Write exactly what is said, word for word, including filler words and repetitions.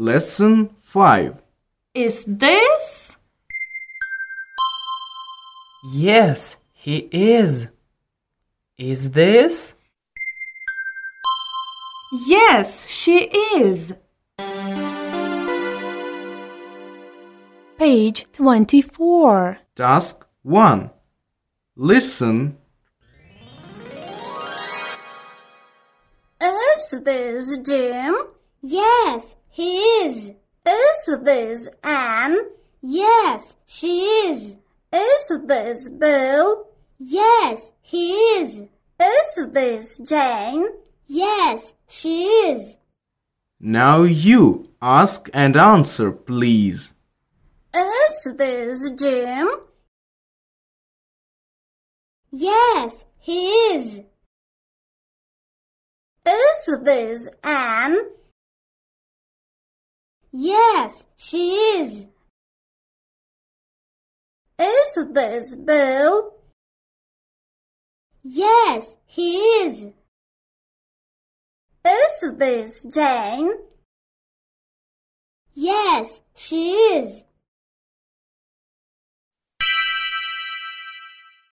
Lesson five. Is this? Yes, he is. Is this? Yes, she is. Page twenty-four. Task one. Listen. Is this Jim? Yes, he is. Is this Anne? Yes, she is. Is this Bill? Yes, he is. Is this Jane? Yes, she is. Now you ask and answer, please. Is this Jim? Yes, he is. Is this Anne? Yes, she is. Is this Bill? Yes, he is. Is this Jane? Yes, she is.